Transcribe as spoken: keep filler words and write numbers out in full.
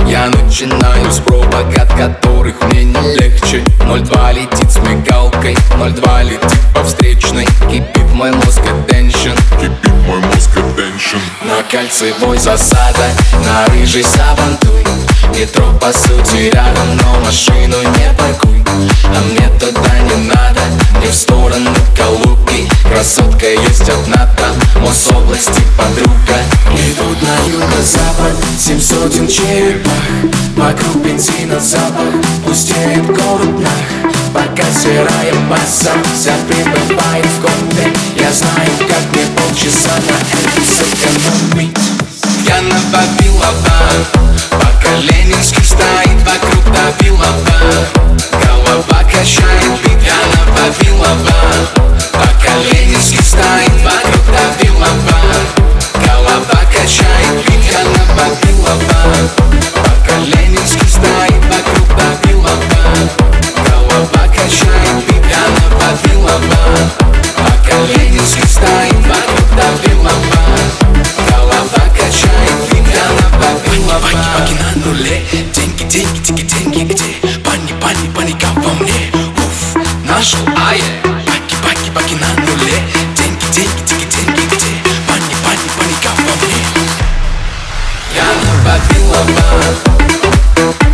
Я начинаю с пробок, от которых мне не легче. Ноль два летит с мигалкой, ноль два летит по встречной. Кипит мой мозг attention, кипит мой мозг attention. На кольцевой засада, на рыжий сабантуй. Метро по сути рядом, но машину не паркуй. А мне туда не надо, мне в сторону Калуги. Красотка есть одна там, Мособласти подруга. Идут на юго-запад, семь сотен черепах. Вокруг бензина запах, пустеет город нах. Пока серая масса вся прибывает в гонке. Я знаю, как мне полчаса на это сэкономить. Я на Вавилова, пока Ленинский стоит вокруг Вавилова. Голова качает бит, я на Вавилова, пока Ленинский стоит вокруг Вавилова. Голова качает бит, я на Вавилова, пока Ленинский стоит вокруг Вавилова. Голова качает бит, я на Вавилова, пока Ленинский стоит вокруг Вавилова. Голова качает бит, я на Вавилова. Баки, баки на нуле, деньги, деньги, деньги, деньги где? Пани, пани, паника во мне. Уф, нашел, ай. Баки, баки, баки на нуле, деньги, деньги, деньги, деньги где? Пани, пани, паника во мне. Я на Вавилова.